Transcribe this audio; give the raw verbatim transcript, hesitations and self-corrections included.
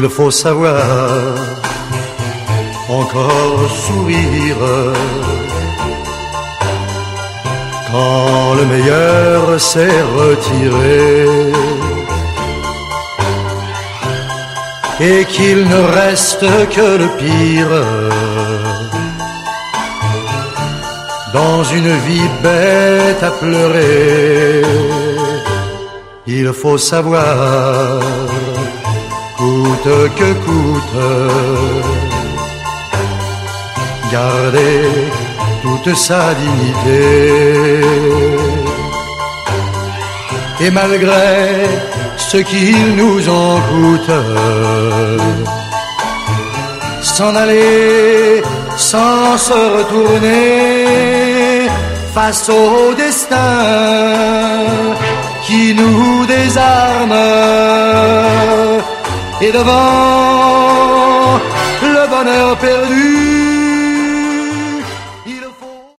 il faut savoir encore sourire quand le meilleur s'est retiré et qu'il ne reste que le pire dans une vie bête à pleurer. Il faut savoir, coûte que coûte, garder toute sa dignité. Et malgré ce qu'il nous en coûte, s'en aller sans se retourner face au destin qui nous désarme. Et devant le bonheur perdu,